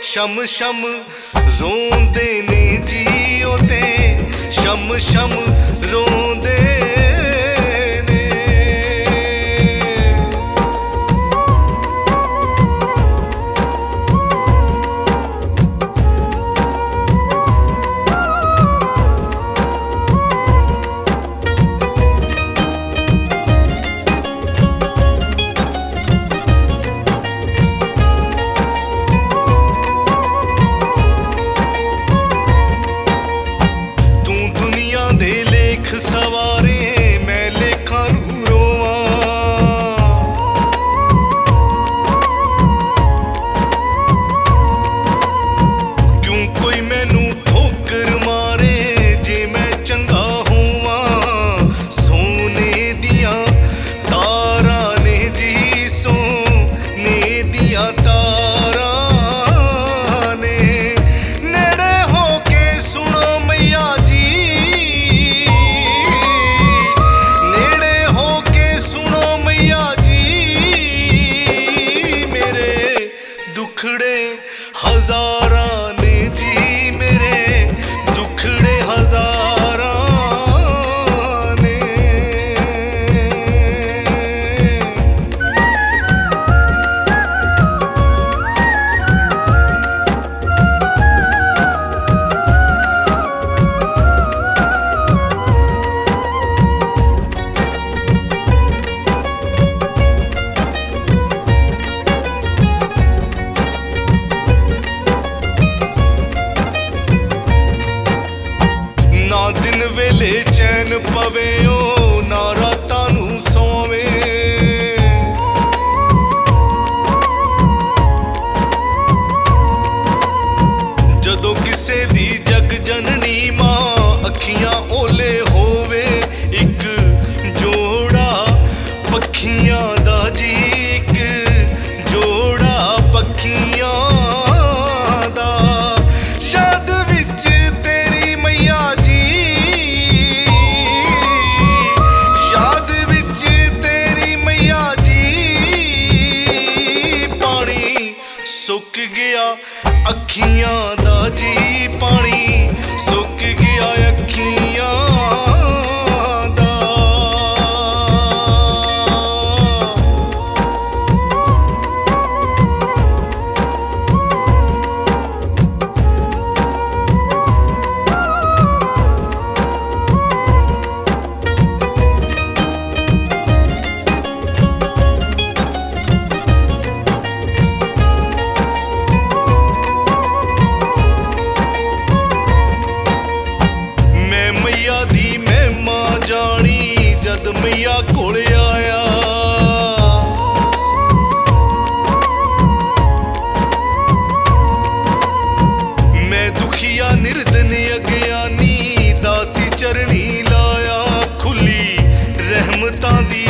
शम शम रोंदे ने जी ओ ते शम शम रोंदे ने। सवारे मैं लेखा नूं रोवां, क्यों कोई मैनू ठोकर मारे जे मैं चंगा होवां। सोने दियां तारां ने जी सोने दियां तारां ने नेड़े हो के सुनो मैया जी, दुखड़े हजारां ने जी मेरे दुखड़े हजारां ने। ना दिन वेले चैन पवे ओ ना रातां नूं सोवे, जदों किसे दी जग जननी मां अखियां ओले होवे। एक जोड़ा पखियां दा जी एक जोड़ा पखियां दा याद विच तेरी मैया जी, सुक गया अखियां दा जी पानी सुक गया अखियां दा। जद मैया कोल आया मैं दुखिया निर्धन अज्ञानी दाती चरणी लाया। खुली रहमतां दी